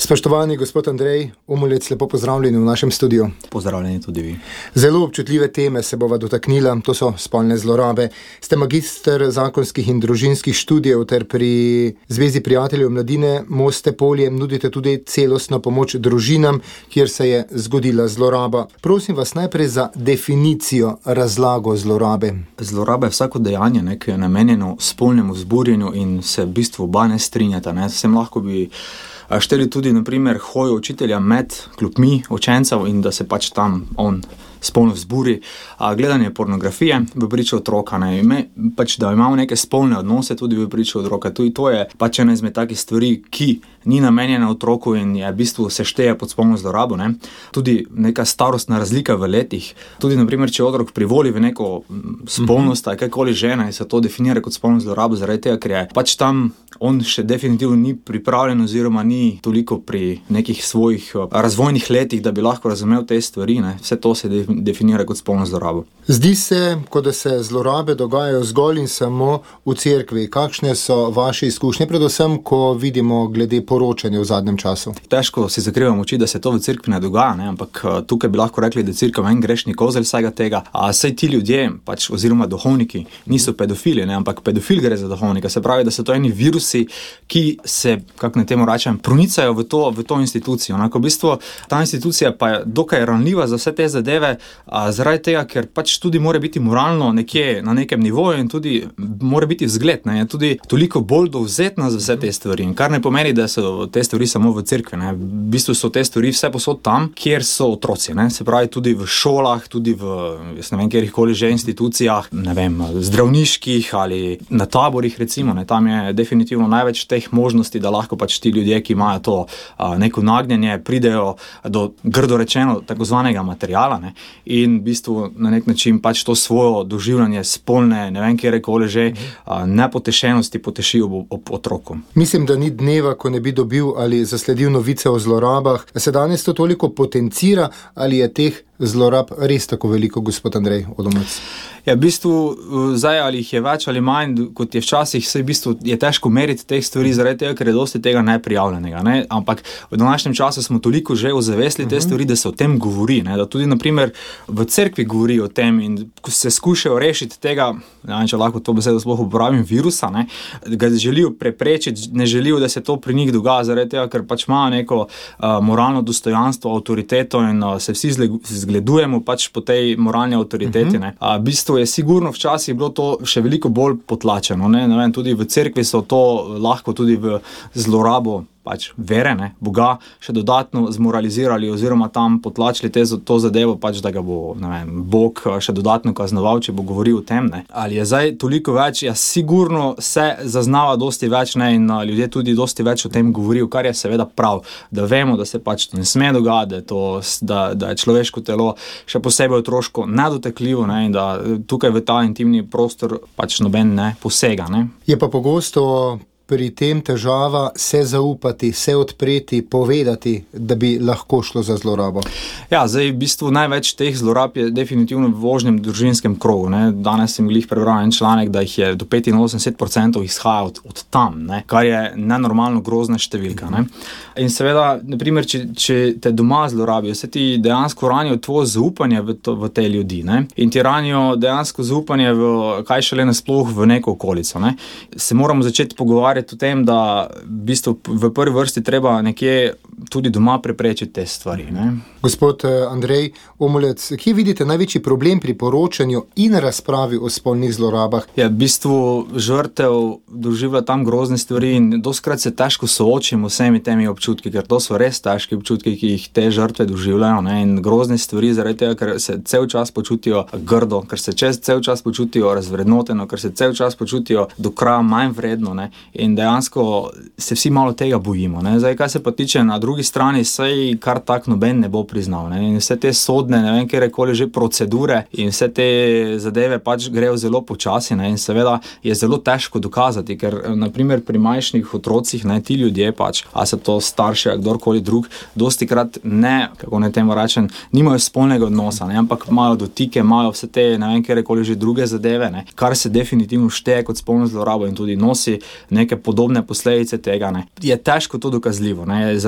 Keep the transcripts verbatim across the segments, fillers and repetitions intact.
Spoštovani gospod Andrej Omulec, lepo pozdravljeni v našem studiu. Pozdravljeni tudi vi. Zelo občutljive teme se bova dotaknila, to so spolne zlorabe. Ste magister zakonskih in družinskih študijev ter pri Zvezi prijateljev mladine Moste Polje nudite tudi celostno pomoč družinam, kjer se je zgodila zloraba. Prosim vas najprej za definicijo, razlago zlorabe. Zloraba je vsako dejanje, ne, ki je namenjeno spolnemu vzburjenju in se v bistvu oba ne strinjata. Ne. Sem lahko bi šteli tudi, na primer, hojo učitelja med klopmi učencev in da se pač tam on spolno vzburi, a gledanje pornografije v priču otroka, ne, ime, pač da imamo neke spolne odnose tudi v priču otroka. Tudi to je pač ena izmed takih stvari, ki ni namenjena otroku in je v bistvu se šteje pod spolno zlorabo, ne. Tudi neka starostna razlika v letih. Tudi, na primer, če otrok privoli v neko spolnost, ali kakoli žena in se to definira kot spolno zlorabo, zaradi tega, ker je pač tam on še definitivno ni pripravljen oziroma ni toliko pri nekih svojih razvojnih letih, da bi lahko razumel te stvari, ne. Vse to se definira kot spolno zlorabo. Zdi se, kot da se zlorabe dogajajo zgolj in samo v cerkvi. Kakšne so vaše izkušnje, predvsem, ko vidimo glede poročanja v zadnjem času? Težko si zakrivamo oči, da se to v cerkvi ne dogaja, ne? Ampak tukaj bi lahko rekli, da je cerkev en grešni kozelj vsega tega. A saj ti ljudje, pač, oziroma duhovniki, niso pedofili, ne? Ampak pedofil gre za duhovnika. Se pravi, da so to eni virusi, ki se, kako na temu rečem, pronicajo v to, v to institucijo. Onako, v bistvu, ta institucija pa je dokaj ranljiva za vse te zadeve, a zaradi tega, ker pač tudi mora biti moralno nekje na nekem nivoju in tudi mora biti vzgled, ne, je tudi toliko bolj dovzetna za vse te stvari. In kar ne pomeni, da so te stvari samo v cerkvi, ne. V bistvu so te stvari vse posod tam, kjer so otroci, ne. Se pravi, tudi v šolah, tudi v, jaz ne vem, kjerkoli že institucijah, ne vem, zdravniških ali na taborih, recimo, ne. Tam je definitivno največ teh možnosti, da lahko pač ti ljudje, ki imajo to a, neko nagnjenje, pridejo do, grdo rečeno, tako zvanega materiala, ne. In v bistvu na nek način pač to svojo doživljanje spolne, ne vem, kjerkoli že, a, nepotešenosti potešijo ob, ob otroku. Mislim, da ni dneva, ko ne bi dobil ali zasledil novice o zlorabah. Se danes to toliko potencira ali je teh zlorab res tako veliko, gospod Andrej Omulec? Ja, v bistvu, zdaj ali jih je več ali manj, kot je včasih, se v bistvu je težko meriti teh stvari, zaradi tega, ker je dosti tega neprijavljenega, ne, ampak v današnjem času smo toliko že ozavestili te stvari, da se o tem govori, ne, da tudi, na primer, v cerkvi govori o tem in se skušajo rešiti tega, ne vem, če lahko to besedo sploh uporabim, virusa, ne, ga želijo preprečiti, ne želijo, da se to pri njih dogaja, zaradi tega, ker pač imajo neko uh, moralno dostojanstvo, avtoriteto in uh, se vsi zgledujemo pač po tej moralni avtoriteti, ne. A v bistvu je sigurno včasih bilo to še veliko bolj potlačeno, ne, ne vem, tudi v cerkvi so to lahko tudi v zlorabo pač vere, ne, Boga še dodatno zmoralizirali oziroma tam potlačili te, to zadevo, pač da ga bo, ne vem, Bog še dodatno kaznoval, če bo govoril o tem, ne. Ali je zdaj toliko več? Ja, sigurno se zaznava dosti več, ne, in ljudje tudi dosti več o tem govorijo, kar je seveda prav, da vemo, da se pač to ne sme dogajati, da je to, da, da je človeško telo še posebej otroško nedotekljivo, ne, in da tukaj v ta intimni prostor pač noben ne posega, ne. Je pa pogosto pri tem težava se zaupati, se odpreti, povedati, da bi lahko šlo za zlorabo? Ja, zdaj v bistvu največ teh zlorab je definitivno v ožjem družinskem krogu, ne. Danes sem glih prebral en članek, da jih je do petinosemdeset procentov izhaja od, od tam, ne, kar je nenormalno grozna številka, ne. In seveda, na primer, če, če te doma zlorabijo, se ti dejansko ranijo tvoje zaupanje v, to, v te ljudi, ne. In ti ranijo dejansko zaupanje v, kaj šele nasploh v neko okolico, ne. Se moramo začeti pogovarjati o tem, da v bistvu v prvi vrsti treba nekje tudi doma preprečiti te stvari, ne. Gospod Andrej Omulec, kje vidite največji problem pri poročanju in razpravi o spolnih zlorabah? Ja, v bistvu žrtev doživlja tam grozne stvari in dostikrat se težko soočimo s vsemi temi občutki, ker to so res težki občutki, ki jih te žrtve doživljajo, ne, in grozne stvari zaradi tega, ker se cel čas počutijo grdo, ker se čez cel čas počutijo razvrednoteno, ker se cel čas počutijo do kraja manj vredno, ne, in dejansko se vsi malo tega bojimo, ne. Zdaj, kaj se pa tiče na drugi strani, saj kar tak noben ne bo priznal, ne, in vse te sodne, ne vem, kjerkoli že procedure in vse te zadeve pač grejo zelo počasi, ne, in seveda je zelo težko dokazati, ker na primer pri majhnih otrocih, ne, ti ljudje pač, a se to starši, a kdorkoli drug, dostikrat ne, kako naj temu rečem, nimajo spolnega odnosa, ne, ampak imajo dotike, imajo vse te, ne vem, kjerkoli že druge zadeve, ne, kar se definitivno šteje kot spolno zlorabo in tudi nosi neke podobne posledice tega, ne. Je težko to dokazljivo, ne, je zelo težko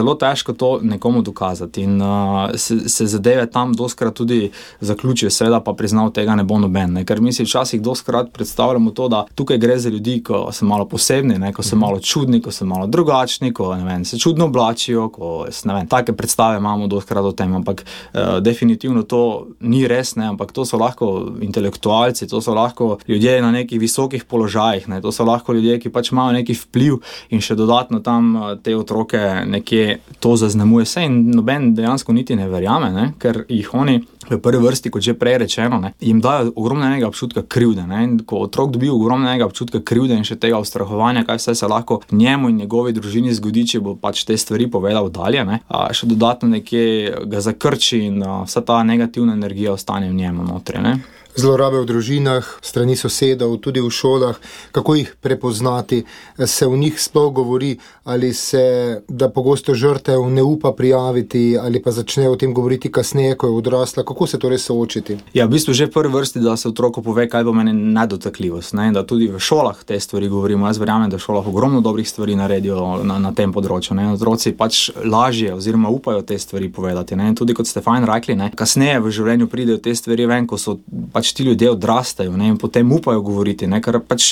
težko to nekomu dokazati in uh, se, se zadeve tam doskrat tudi zaključijo, seveda pa priznal tega ne bo noben, ne? Ker mi si včasih doskrat predstavljamo to, da tukaj gre za ljudi, ko so malo posebni, ne? Ko so malo čudni, ko so malo drugačni, ko ne vem, se čudno oblačijo, ko ne vem, take predstave imamo doskrat o tem, ampak uh, definitivno to ni res, ne? Ampak to so lahko intelektualci, to so lahko ljudje na nekih visokih položajih, ne? To so lahko ljudje, ki pač imajo neki vpliv in še dodatno tam te otroke nekje to zaznamuje se in noben dejansko niti ne verjame, ne? Ker jih oni v prvi vrsti, kot že prej rečeno, ne, jim dajo ogromnega občutka krivde. Ne? In ko otrok dobi ogromnega občutka krivde in še tega ustrahovanja, kaj vse se lahko njemu in njegovi družini zgodi, če bo pač te stvari povedal dalje, ne? A še dodatno nekje ga zakrči in a, vsa ta negativna energija ostane v njemu notri, ne? Zlorabe v družinah, strani sosedov, tudi v šolah, kako jih prepoznati, se v njih sploh govori, ali se, da pogosto žrtev ne upa prijaviti, ali pa začne o tem govoriti kasneje, ko je odrasla, kako se torej soočiti? Ja, v bistvu že v prvi vrsti, da se otroku pove, kaj bo meni nedotakljivost, ne? Da tudi v šolah te stvari govorimo. Jaz verjamem, da v šolah ogromno dobrih stvari naredijo na, na tem področju, ne? Otroci pač lažje oziroma upajo te stvari povedati, ne? In tudi kot ste fajn rekli, ne? Kasneje v življenju pridejo te stvari ven, ko so pač ti ljudje odrastajo, ne, in potem upajo govoriti, ne, ker pač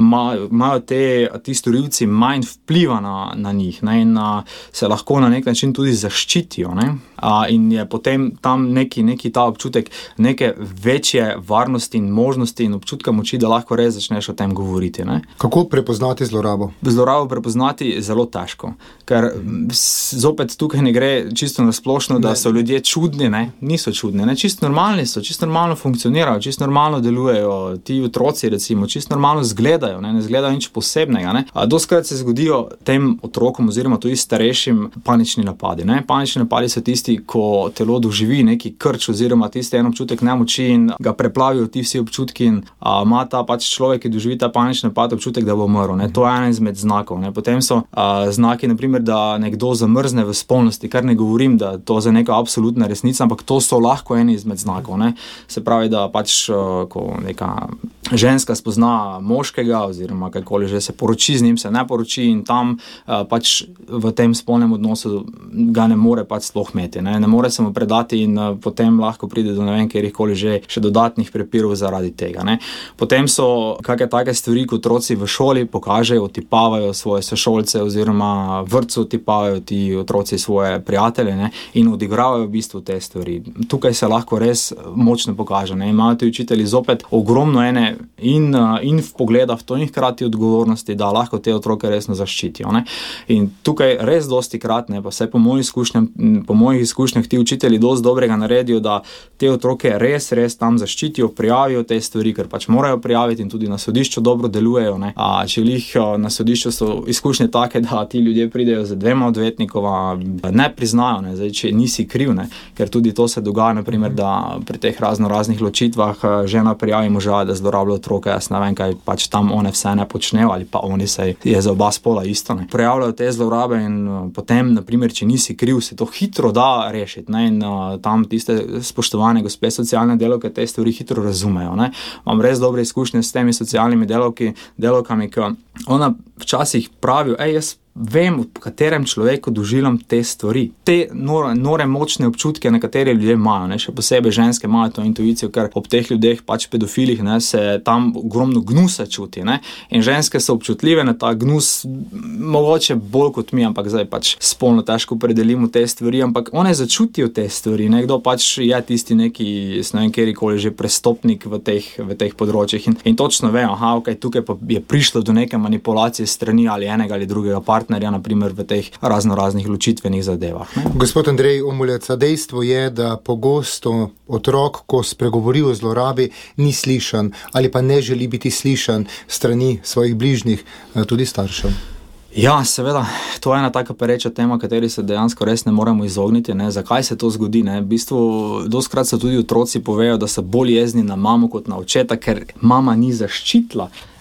imajo te, ti storilci manj vpliva na, na njih, ne, in a, se lahko na nek način tudi zaščitijo, ne, a, in je potem tam neki, neki ta občutek neke večje varnosti in možnosti in občutka moči, da lahko res začneš o tem govoriti, ne. Kako prepoznati zlorabo? Zlorabo prepoznati je zelo težko, ker zopet tukaj ne gre čisto nasplošno, da so ljudje čudni, ne, niso čudni, ne, čisto normalni so, čisto normalno funkcionirajo, čisto normalno delujejo, ti otroci recimo, čisto normalno zgledajo, ne, ne zgledajo nič posebnega, ne. A doskrat se zgodijo tem otrokom oziroma tudi starejšim panični napadi, ne. Panični napadi so tisti, ko telo doživi neki krč oziroma tisti en občutek nemoči in ga preplavijo ti vsi občutki in a, ima ta pač človek, ki doživi ta panični napad, občutek, da bo umrl, ne. To je eden izmed znakov, ne. Potem so a, znaki, na primer, da nekdo zamrzne v spolnosti, kar ne govorim, da to za neka absolutna resnica, ampak to so lahko eni izmed znakov, ne. Se pravi, da pač ko neka ženska spozna moškega oziroma kakoli že se poroči z njim, se ne poroči in tam pač v tem spolnem odnosu ga ne more pač sploh imeti, ne, ne more se mu predati in potem lahko pride do ne vem kjerikoli že še dodatnih prepirov zaradi tega, ne. Potem so kakšne take stvari, ko otroci v šoli pokažejo, otipavajo svoje sošolce oziroma vrtcu otipavajo ti otroci svoje prijatelje, ne, in odigravajo v bistvu te stvari. Tukaj se lahko res močno pokaže, ne, imajo ti učitelji zopet ogromno ene in, in v pogleda v to in hkrati odgovornosti, da lahko te otroke resno zaščitijo, ne. In tukaj res dosti krat, ne, pa vse po mojih izkušnjah, po mojih izkušnjah ti učitelji dosti dobrega naredijo, da te otroke res, res tam zaščitijo, prijavijo te stvari, ker pač morajo prijaviti in tudi na sodišču dobro delujejo, ne. A če jih na sodišču so izkušnje take, da ti ljudje pridejo z dvema odvetnikova, ne priznajo, ne, zdaj, če nisi kriv, ne, ker tudi to se dogaja, na primer, da pri teh razno raznih ločitvah žena prijavi moža, da zlorablja otroke, jaz ne vem, kaj pač tam one vse ne počnejo ali pa oni se je za oba spola isto, ne. Prijavljajo te zlorabe in uh, potem, na primer, če nisi kriv, se to hitro da rešiti, ne, in uh, tam tiste spoštovane gospe socialne delavke te stvari hitro razumejo, ne. Imam res dobre izkušnje s temi socialnimi delavki, delavkami, ki ona včasih pravijo, ej, jaz vem, v katerem človeku doživljam te stvari. Te nore, nore močne občutke, nekatere ljudje imajo, ne, še posebej ženske imajo to intuicijo, ker ob teh ljudeh, pač pedofilih, ne, se tam ogromno gnusa čuti, ne, in ženske so občutljive na ta gnus, mogoče bolj kot mi, ampak zdaj pač spolno težko predelimo te stvari, ampak one začutijo te stvari, nekdo pač je tisti neki, ne vem, kjerikoli že prestopnik v teh, v teh področjih in, in točno ve, aha, ok, tukaj pa je prišlo do neke manipulacije strani ali enega ali drugega partnerja, na primer v teh razno raznih ločitvenih zadevah, ne. Gospod Andrej Omulec, dejstvo je, da pogosto otrok, ko spregovori o zlorabi, ni slišan ali pa ne želi biti slišan strani svojih bližnjih, tudi staršev. Ja, seveda, to je ena taka pereča tema, kateri se dejansko res ne moremo izogniti, ne. Zakaj se to zgodi, ne? V bistvu, dostikrat se tudi otroci povejo, da so bolj jezni na mamo kot na očeta, ker mama ni zaščitila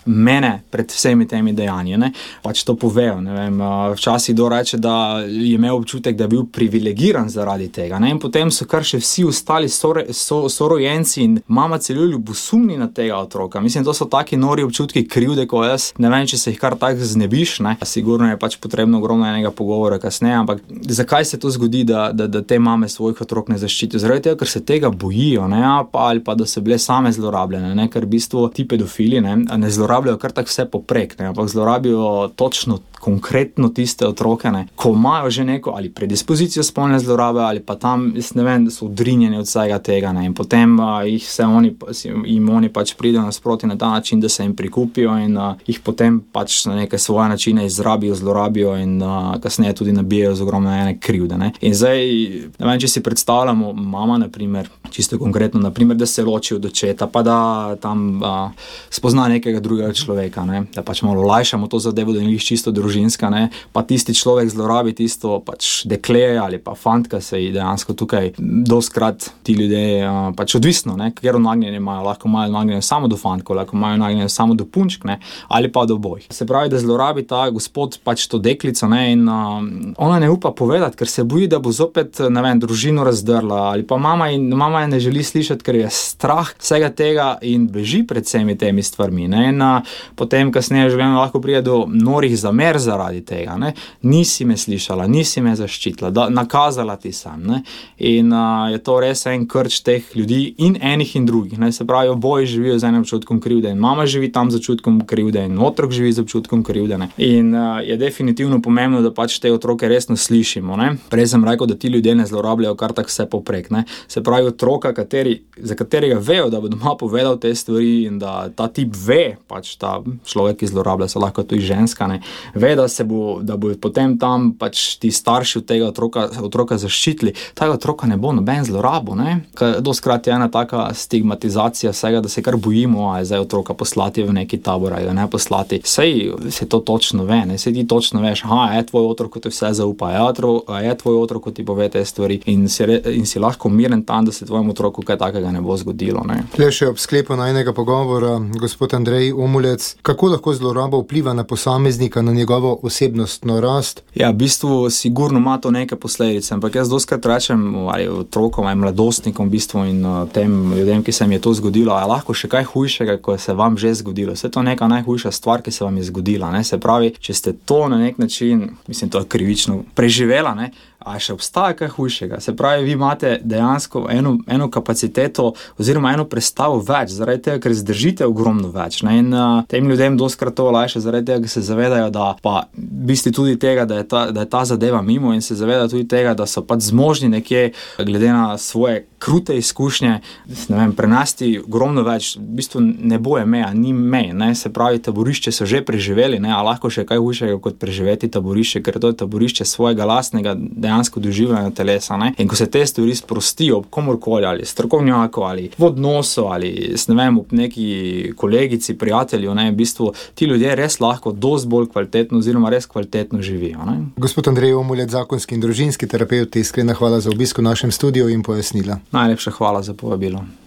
mene pred vsemi temi dejanji. Ne? Pač to povejo. Ne vem, včasih kdo reče, da je imel občutek, da je bil privilegiran zaradi tega. Ne? In potem so kar še vsi ostali sore, so, sorojenci in mama celo ljubosumni na tega otroka. Mislim, to so taki nori občutki krivde, ko jaz ne vem, če se jih kar tako znebiš. Ne? Sigurno je pač potrebno ogromno enega pogovora kasneje, ampak zakaj se to zgodi, da, da, da te mame svojih otrok ne zaščitijo? Zaradi tega, ker se tega bojijo, ne? Pa, ali pa da so bile same zlorabljene, ne? Ker v bistvu ti pedofili ne, ne zlorabljajo kar tako vse poprek, ne? Ampak zlorabijo točno konkretno tiste otroke, ne? Ko imajo že neko ali predispozicijo spolne zlorabe ali pa tam, jaz ne vem, da so odrinjeni od vsega tega, ne? In potem uh, jih se oni, jim oni pač pridejo nasproti na ta način, da se jim prikupijo in uh, jih potem pač na neke svoje načine izrabijo, zlorabijo in uh, kasneje tudi nabijajo z ogromno ene krivde, ne? In zdaj, ne vem, če si predstavljamo mama, na primer, čisto konkretno, na primer, da se loči od očeta, pa da tam uh, spozna nekega drugega človeka, ne? Da pač malo olajšamo to zadevo, da ni čisto družinska, ne? Pa tisti človek zlorabi tisto pač dekle ali pa fantka, se ji dejansko tukaj doskrat ti ljudje uh, pač odvisno, ne? Ker nagnjenje imajo, lahko imajo nagnjenje samo do fantkov, lahko imajo nagnjenje samo do punčk, ne? Ali pa do obojih. Se pravi, da zlorabi ta gospod pač to deklico, ne? In uh, ona ne upa povedati, ker se boji, da bo zopet, ne vem, družino razdrla ali pa mama in mama je ne želi slišati, ker je strah vsega tega in beži pred vsemi temi stvarmi, ne? In uh, potem kasneje življenje lahko pride do norih zamer zaradi tega, ne? Nisi me slišala, nisi me zaščitila, da, nakazala ti sem, ne? In uh, je to res en krč teh ljudi in enih in drugih, ne? Se pravi, oboji živijo z enim občutkom krivde in mama živi tam z občutkom krivde in otrok živi z občutkom krivde, ne? In uh, je definitivno pomembno, da pač te otroke resno slišimo, ne? Prej sem rekel, da ti ljudje ne zlorabljajo kar tak vse poprek, ne? Se pravi, otroka, kateri, za katerega vejo, da bo doma povedal te stvari in da ta tip ve, pač ta človek, ki zlorablja, se lahko tudi ženska, ne? Ve, da se bo, da bo potem tam pač ti starši od tega otroka, otroka zaščitili, tega otroka ne bo noben zlorabo, ne? Ker doskrat je ena taka stigmatizacija vsega, da se kar bojimo, a je zdaj otroka poslati v neki tabor, a je ne poslati. Sej se to točno ve, ne? Sej ti točno veš, aha, je tvoj otrok, ko ti vse zaupa, je, je tvoj otrok, ko ti pove te stvari in si, re, in si lahko miren tam, da se tvojemu otroku kaj takega ne bo zgodilo, ne? Le še ob sklepu najnega pogovora, gospod Andrej Omulec, kako lahko zloraba vpliva na posameznika, na njegovo osebnostno rast? Ja, v bistvu sigurno ima to neke posledice, ampak jaz doskrat rečem ali otrokom, ali mladostnikom v bistvu in uh, tem ljudem, ki se jim je to zgodilo, a lahko še kaj hujšega, ko se vam že zgodilo. Vse to je neka najhujša stvar, ki se vam je zgodila, ne? Se pravi, če ste to na nek način, mislim, to je krivično, preživela, ne? A še obstaja kaj hujšega. Se pravi, vi imate dejansko eno, eno kapaciteto oziroma eno predstavo več, zaradi tega, ker zdržite ogromno več, ne? In uh, tem ljudem doskrat to olajša, zaradi tega, ker se zavedajo, da pa v bistvu tudi tega, da je, ta, da je ta zadeva mimo in se zavedajo tudi tega, da so pač zmožni nekje, glede na svoje krute izkušnje, ne vem, prenesti ogromno več, v bistvu ne boje meja, ni mej, ne? Se pravi, taborišče so že preživeli, ne? A lahko še kaj hujšega kot preživeti taborišče, ker to je taborišče svojega lastnega dejansko doživljanja telesa, ne? In ko se te stvari sprostijo ob komorkoli, ali strokovnjaku, ali v odnosu, ali ne vem, ob neki kolegici, prijatelju, ne? V bistvu ti ljudje res lahko dosti bolj kvalitetno oziroma res kvalitetno živijo, ne? Gospod Andrej Omulec, zakonski in družinski terapevt, iskrena hvala za obisk v našem studiu in pojasnila. Najlepša hvala za povabilo.